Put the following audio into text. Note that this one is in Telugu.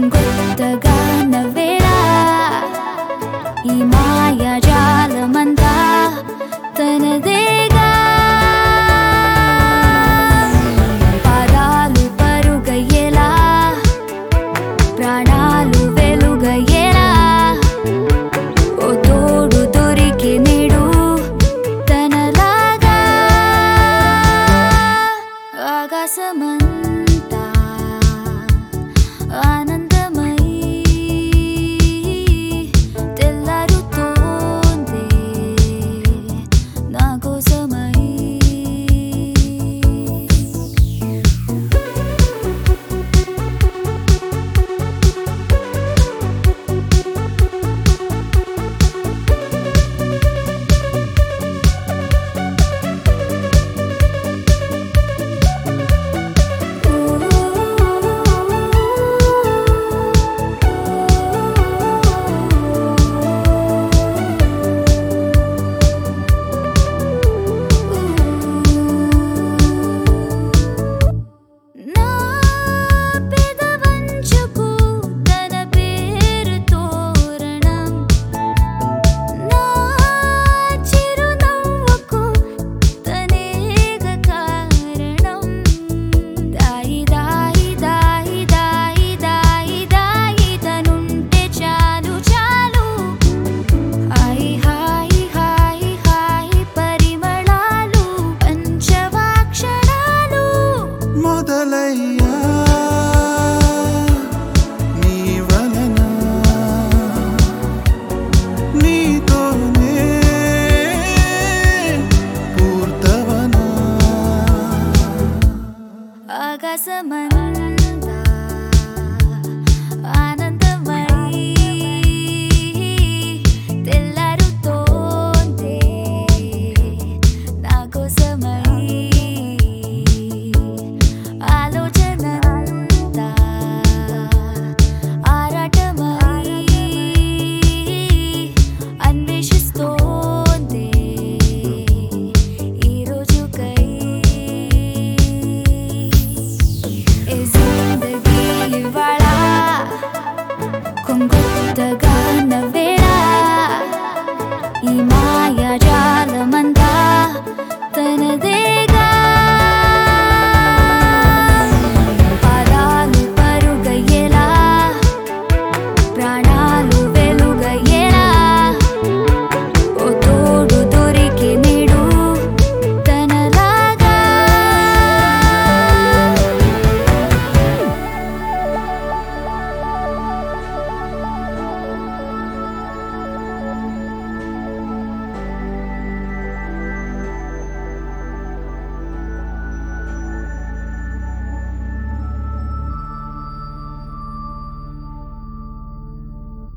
కొంగొత్తగా నవ్వేలా ఈ మాయాజాలమంతా తనదేగా పాదాలు పరుగయ్యేలా ప్రాణాలు వెలుగయ్యేలా ఓ తోడు దొరికే నేడు తనలాగా ఆకాశమంతా ఆనందమై తెల్లారుతోంది నా కోసమై నా పెదవంచుకు తన పేరు తోరణం నా చిరునవ్వుకు తనేగ కారణం దాయి దాయి దాయి దాయి దాయి దాయి తనుంటే చాలు చాలు హాయి హాయి హాయి హాయి పరిమళాలు పంచవాక్షరాలు మొదలయ్యా నీ వలన నీతోనే పూర్తవనా ఆకాశమంతా